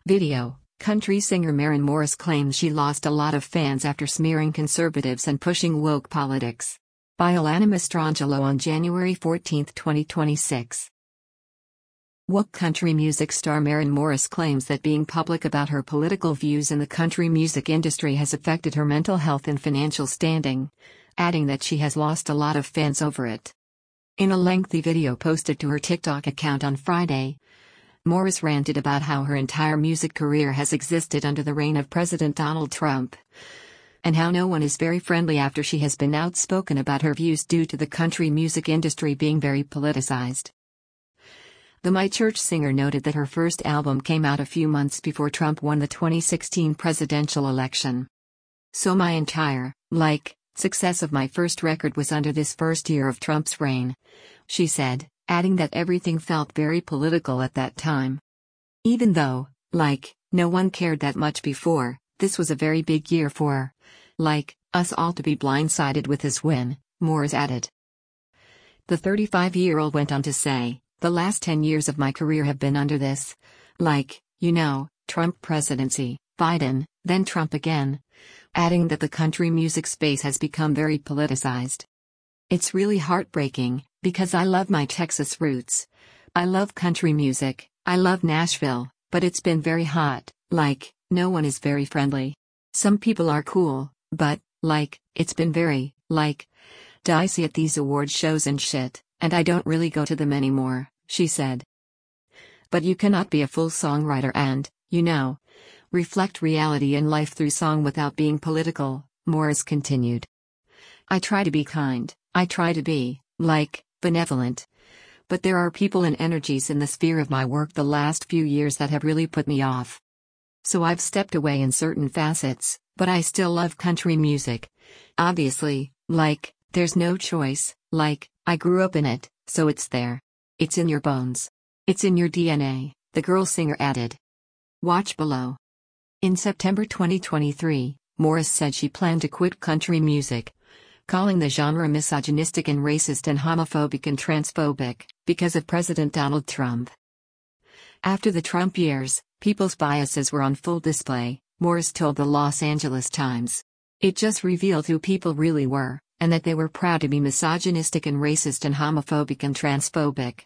Video: country singer Maren Morris claims she lost a lot of fans after smearing conservatives and pushing woke politics. By Alana Mastrangelo on January 14, 2026. Woke country music star Maren Morris claims that being public about her political views in the country music industry has affected her mental health and financial standing, adding that she has lost a lot of fans over it. In a lengthy video posted to her TikTok account on Friday, Morris ranted about how her entire music career has existed under the reign of President Donald Trump, and how no one is very friendly after she has been outspoken about her views due to the country music industry being very politicized. The My Church singer noted that her first album came out a few months before Trump won the 2016 presidential election. So my entire, success of my first record was under this first year of Trump's reign, she said, adding that everything felt very political at that time. Even though, no one cared that much before, this was a very big year for, us all to be blindsided with his win, Morris added. The 35-year-old went on to say, "The last 10 years of my career have been under this, Trump presidency, Biden, then Trump again," adding that the country music space has become very politicized. "It's really heartbreaking, because I love my Texas roots. I love country music, I love Nashville, but it's been very hot, no one is very friendly. Some people are cool, but, it's been very, dicey at these award shows and shit, and I don't really go to them anymore," she said. "But you cannot be a full songwriter and, reflect reality in life through song without being political," Morris continued. "I try to be kind, I try to be, benevolent. But there are people and energies in the sphere of my work the last few years that have really put me off. So I've stepped away in certain facets, but I still love country music. Obviously, there's no choice, I grew up in it, so it's there. It's in your bones. It's in your DNA," the girl singer added. Watch below. In September 2023, Morris said she planned to quit country music, calling the genre misogynistic and racist and homophobic and transphobic, because of President Donald Trump. After the Trump years, people's biases were on full display, Morris told the Los Angeles Times. "It just revealed who people really were, and that they were proud to be misogynistic and racist and homophobic and transphobic.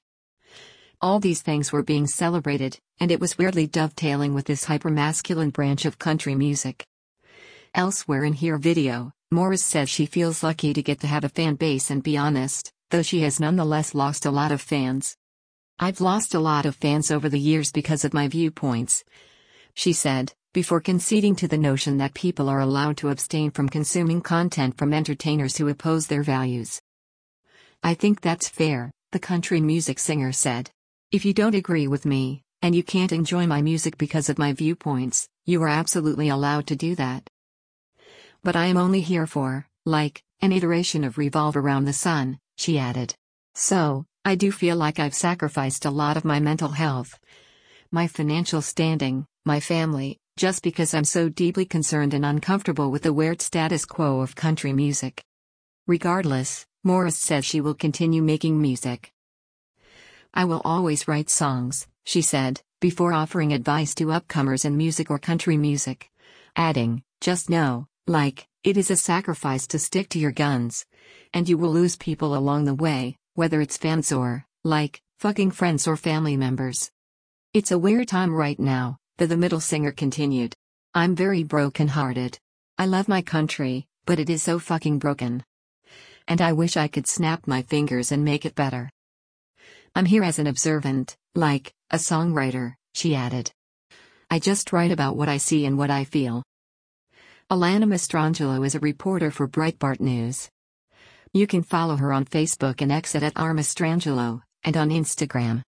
All these things were being celebrated, and it was weirdly dovetailing with this hypermasculine branch of country music." Elsewhere in her video, Morris says she feels lucky to get to have a fan base and be honest, though she has nonetheless lost a lot of fans. "I've lost a lot of fans over the years because of my viewpoints," she said, before conceding to the notion that people are allowed to abstain from consuming content from entertainers who oppose their values. "I think that's fair," the country music singer said. "If you don't agree with me, and you can't enjoy my music because of my viewpoints, you are absolutely allowed to do that. But I am only here for, an iteration of Revolve Around the Sun," she added. "So, I do feel like I've sacrificed a lot of my mental health, my financial standing, my family, just because I'm so deeply concerned and uncomfortable with the weird status quo of country music." Regardless, Morris says she will continue making music. "I will always write songs," she said, before offering advice to upcomers in music or country music, adding, "Just know, it is a sacrifice to stick to your guns. And you will lose people along the way, whether it's fans or, fucking friends or family members. It's a weird time right now," the middle singer continued. "I'm very broken-hearted. I love my country, but it is so fucking broken. And I wish I could snap my fingers and make it better. I'm here as an observant, a songwriter," she added. "I just write about what I see and what I feel." Alana Mastrangelo is a reporter for Breitbart News. You can follow her on Facebook and X at @rmastrangelo, and on Instagram.